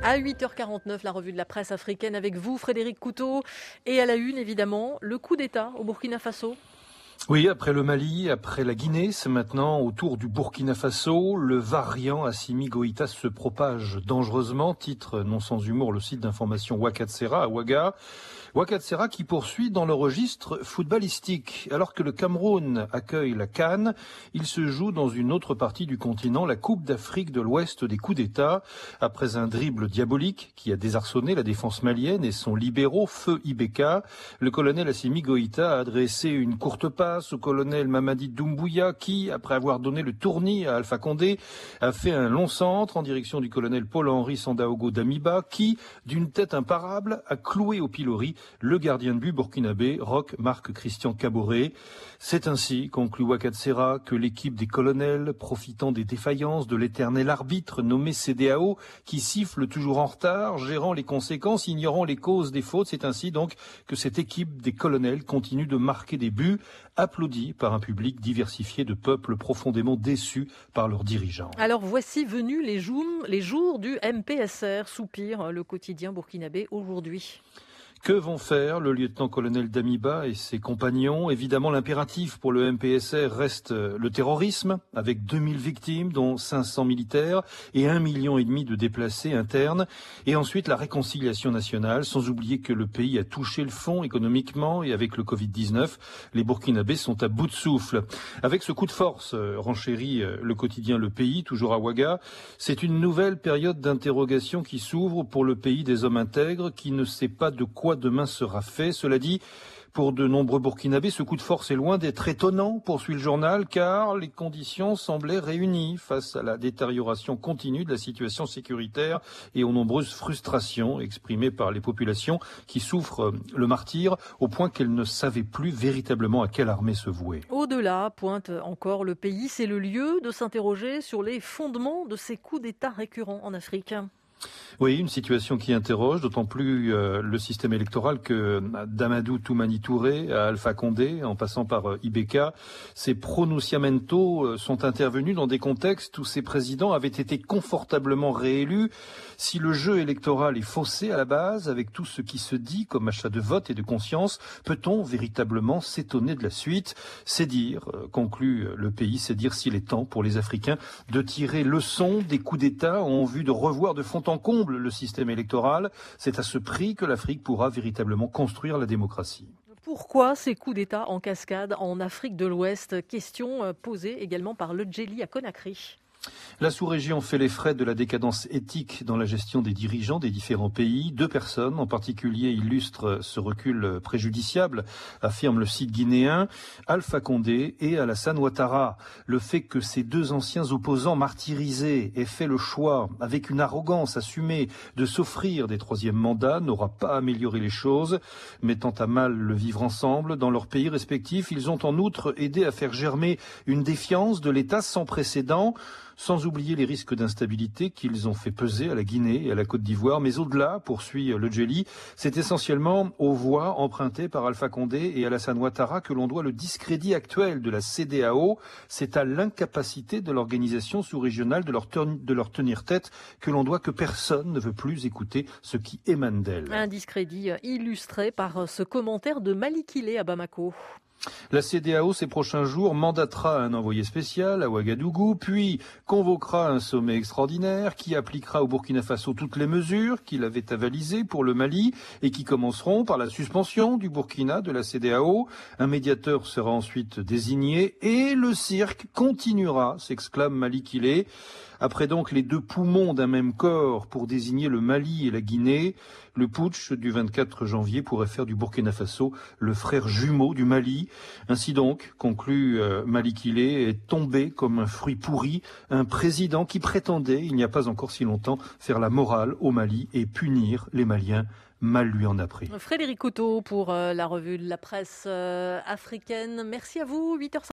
À 8h49, la revue de la presse africaine avec vous, Frédéric Couteau. Et à la une, évidemment, le coup d'État au Burkina Faso. Oui, après le Mali, après la Guinée, c'est maintenant au tour du Burkina Faso. Le variant Assimi Goïta se propage dangereusement, titre non sans humour le site d'information Ouagatsera à Ouaga. Ouagatsera qui poursuit dans le registre footballistique. Alors que le Cameroun accueille la CAN, il se joue dans une autre partie du continent la Coupe d'Afrique de l'Ouest des coups d'État. Après un dribble diabolique qui a désarçonné la défense malienne et son libéraux Feu Ibeka, le colonel Assimi Goïta a adressé une courte passe au colonel Mamadi Doumbouya qui, après avoir donné le tournis à Alpha Condé, a fait un long centre en direction du colonel Paul-Henri Sandaogo Damiba qui, d'une tête imparable, a cloué au pilori le gardien de but burkinabé, Roch Marc Christian Caboret. C'est ainsi, conclut Ouagatsera, que l'équipe des colonels, profitant des défaillances de l'éternel arbitre nommé CEDEAO, qui siffle toujours en retard, gérant les conséquences, ignorant les causes des fautes, c'est ainsi donc que cette équipe des colonels continue de marquer des buts, applaudis par un public diversifié de peuples profondément déçus par leurs dirigeants. Alors voici venus les jours du MPSR, soupire le quotidien burkinabé aujourd'hui. Que vont faire le lieutenant-colonel Damiba et ses compagnons? Évidemment, l'impératif pour le MPSR reste le terrorisme, avec 2000 victimes, dont 500 militaires et 1,5 million de déplacés internes. Et ensuite, la réconciliation nationale, sans oublier que le pays a touché le fond économiquement et avec le Covid-19, les Burkinabés sont à bout de souffle. Avec ce coup de force, renchérit le quotidien Le Pays, toujours à Ouaga, c'est une nouvelle période d'interrogation qui s'ouvre pour le pays des hommes intègres qui ne sait pas de quoi demain sera fait. Cela dit, pour de nombreux Burkinabés, ce coup de force est loin d'être étonnant, poursuit le journal, car les conditions semblaient réunies face à la détérioration continue de la situation sécuritaire et aux nombreuses frustrations exprimées par les populations qui souffrent le martyre au point qu'elles ne savaient plus véritablement à quelle armée se vouer. Au-delà, pointe encore Le Pays, c'est le lieu de s'interroger sur les fondements de ces coups d'État récurrents en Afrique. Oui, une situation qui interroge, d'autant plus le système électoral que d'Amadou Toumani Touré à Alpha Condé, en passant par Ibeka, ces pronunciamentos sont intervenus dans des contextes où ces présidents avaient été confortablement réélus. Si le jeu électoral est faussé à la base, avec tout ce qui se dit comme achat de vote et de conscience, peut-on véritablement s'étonner de la suite? C'est dire, conclut Le Pays, c'est dire s'il est temps pour les Africains de tirer leçon des coups d'État en vue de revoir de fond en comble le système électoral. C'est à ce prix que l'Afrique pourra véritablement construire la démocratie. Pourquoi ces coups d'État en cascade en Afrique de l'Ouest? Question posée également par le Djeli à Conakry. La sous-région fait les frais de la décadence éthique dans la gestion des dirigeants des différents pays. 2 personnes en particulier illustrent ce recul préjudiciable, affirme le site guinéen, Alpha Condé et Alassane Ouattara. Le fait que ces 2 anciens opposants martyrisés aient fait le choix, avec une arrogance assumée, de s'offrir des 3e mandats n'aura pas amélioré les choses. Mettant à mal le vivre ensemble dans leurs pays respectifs, ils ont en outre aidé à faire germer une défiance de l'État sans précédent, sans oublier les risques d'instabilité qu'ils ont fait peser à la Guinée et à la Côte d'Ivoire. Mais au-delà, poursuit le Djeli, c'est essentiellement aux voies empruntées par Alpha Condé et Alassane Ouattara que l'on doit le discrédit actuel de la CEDEAO. C'est à l'incapacité de l'organisation sous-régionale de leur tenir tête que l'on doit que personne ne veut plus écouter ce qui émane d'elle. Un discrédit illustré par ce commentaire de Malick Ilé à Bamako. La CEDEAO, ces prochains jours, mandatera un envoyé spécial à Ouagadougou, puis convoquera un sommet extraordinaire qui appliquera au Burkina Faso toutes les mesures qu'il avait avalisées pour le Mali et qui commenceront par la suspension du Burkina de la CEDEAO. Un médiateur sera ensuite désigné et le cirque continuera, s'exclame Malick Ilé. Après donc les 2 poumons d'un même corps pour désigner le Mali et la Guinée, le putsch du 24 janvier pourrait faire du Burkina Faso le frère jumeau du Mali. Ainsi donc, conclut Malick Ilé, est tombé comme un fruit pourri, un président qui prétendait, il n'y a pas encore si longtemps, faire la morale au Mali et punir les Maliens. Mal lui en a pris. Frédéric Couteau pour la revue de la presse africaine. Merci à vous, 8h.